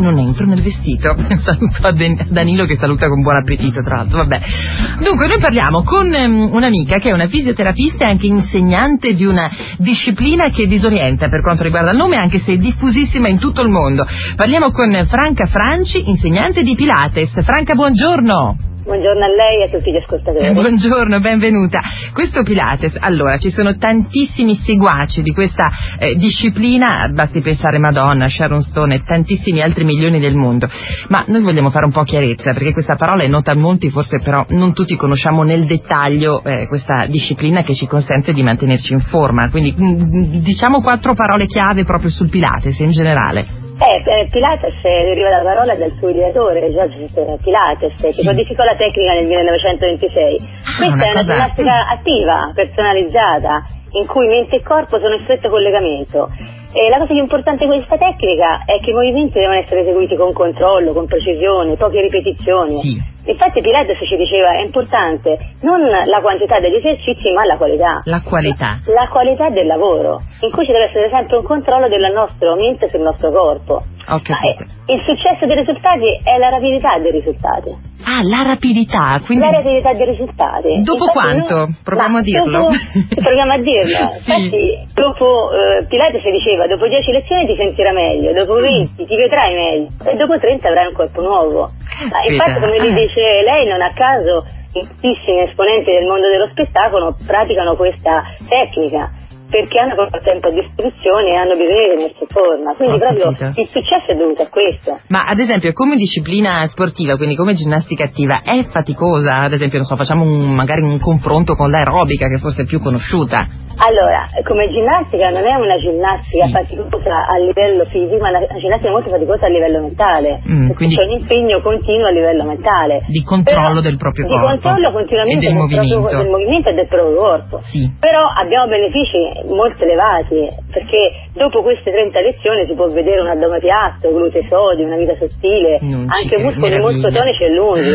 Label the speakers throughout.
Speaker 1: non entro nel vestito. Saluto a Danilo che saluta con buon appetito, tra l'altro, vabbè. Dunque, noi parliamo con un'amica che è una fisioterapista e anche insegnante di una disciplina che disorienta per quanto riguarda il nome, anche se è diffusissima in tutto il mondo. Parliamo con Franca Franci, insegnante di Pilates. Franca, buongiorno.
Speaker 2: Buongiorno a lei e a tutti gli ascoltatori.
Speaker 1: Buongiorno, benvenuta. Questo Pilates, allora, ci sono tantissimi seguaci di questa disciplina, basti pensare Madonna, Sharon Stone e tantissimi altri milioni del mondo. Ma noi vogliamo fare un po' chiarezza, perché questa parola è nota a molti, forse però non tutti conosciamo nel dettaglio questa disciplina che ci consente di mantenerci in forma. Quindi diciamo 4 parole chiave proprio sul Pilates in generale.
Speaker 2: Pilates deriva dalla parola del suo ideatore, George Pilates, che codificò la tecnica nel 1926. Questa è una ginnastica attiva, personalizzata, in cui mente e corpo sono in stretto collegamento. E la cosa più importante di questa tecnica è che i movimenti devono essere eseguiti con controllo, con precisione, poche ripetizioni.
Speaker 1: Sì.
Speaker 2: Infatti Pilates ci diceva è importante non la quantità degli esercizi ma la qualità.
Speaker 1: La qualità.
Speaker 2: La qualità del lavoro, in cui ci deve essere sempre un controllo della nostra mente sul nostro corpo.
Speaker 1: Ho capito.
Speaker 2: Il successo dei risultati è la rapidità dei risultati.
Speaker 1: Ah, la rapidità, quindi...
Speaker 2: La rapidità dei risultati.
Speaker 1: Dopo
Speaker 2: infatti
Speaker 1: quanto? Proviamo a dirlo.
Speaker 2: Proviamo a dirlo.
Speaker 1: Sì.
Speaker 2: Infatti, dopo Pilates diceva, dopo 10 lezioni ti sentirai meglio, dopo 20 ti vedrai meglio, e dopo 30 avrai un corpo nuovo. Infatti, come gli dice lei, non a caso, moltissimi esponenti del mondo dello spettacolo praticano questa tecnica, perché hanno poco tempo a disposizione e hanno bisogno di tenersi in forma, quindi proprio il successo è dovuto a questo.
Speaker 1: Ma ad esempio come disciplina sportiva, quindi come ginnastica attiva, è faticosa? Ad esempio, non so, facciamo magari un confronto con l'aerobica, che forse è più conosciuta.
Speaker 2: Allora, come ginnastica non è una ginnastica faticosa a livello fisico, ma una ginnastica molto faticosa a livello mentale, quindi c'è un impegno continuo a livello mentale.
Speaker 1: Di controllo del proprio corpo.
Speaker 2: Di controllo continuamente
Speaker 1: del
Speaker 2: movimento e del proprio corpo.
Speaker 1: Sì.
Speaker 2: Però abbiamo benefici molto elevati, perché dopo queste 30 lezioni si può vedere un addome piatto, glutei sodi, una vita sottile, anche muscoli molto tonici e lunghi.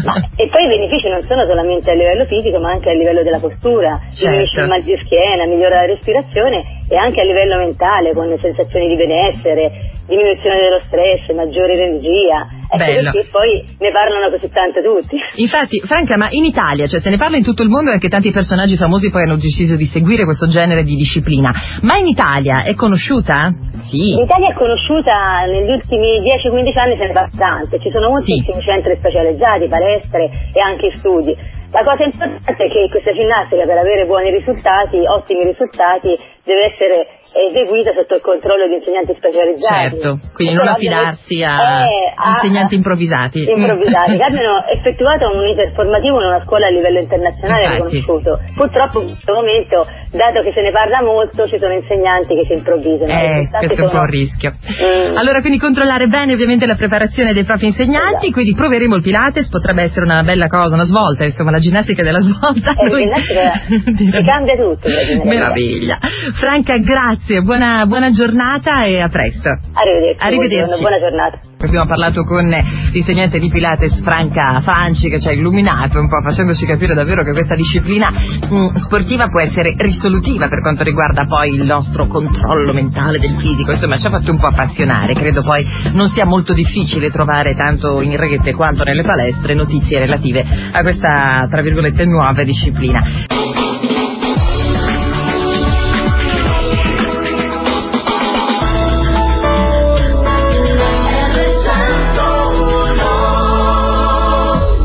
Speaker 2: E poi i benefici non sono solamente a livello fisico, ma anche a livello della postura, diminuisce il mal di schiena, migliora la respirazione, e anche a livello mentale, con sensazioni di benessere, diminuzione dello stress, maggiore energia. Ecco perché poi ne parlano così tanto tutti.
Speaker 1: Infatti, Franca, ma in Italia, cioè se ne parla in tutto il mondo, e anche tanti personaggi famosi poi hanno deciso di seguire questo genere di disciplina, ma in Italia è conosciuta? Sì.
Speaker 2: In Italia è conosciuta, negli ultimi 10-15 anni se ne parla tanto, ci sono moltissimi centri specializzati, palestre e anche studi. La cosa importante è che questa ginnastica, per avere buoni risultati, ottimi risultati, deve essere eseguita sotto il controllo di insegnanti specializzati.
Speaker 1: Certo, quindi non affidarsi a insegnanti improvvisati.
Speaker 2: Che abbiano effettuato un iter formativo in una scuola a livello internazionale riconosciuto. Purtroppo in questo momento, dato che se ne parla molto, ci sono insegnanti che si improvvisano.
Speaker 1: Questo è un po' un rischio. Allora, quindi controllare bene ovviamente la preparazione dei propri insegnanti, quindi proveremo il Pilates, potrebbe essere una bella cosa, una svolta, insomma, la ginnastica della svolta.
Speaker 2: La ginnastica cambia tutto.
Speaker 1: Meraviglia. Franca, grazie, buona giornata e a presto.
Speaker 2: Arrivederci. Buona giornata.
Speaker 1: Abbiamo parlato con l'insegnante di Pilates Franca Franci, che ci ha illuminato un po', facendoci capire davvero che questa disciplina sportiva può essere risolutiva per quanto riguarda poi il nostro controllo mentale del fisico. Insomma, ci ha fatto un po' appassionare. Credo poi non sia molto difficile trovare tanto in rete quanto nelle palestre notizie relative a questa, tra virgolette, nuova disciplina.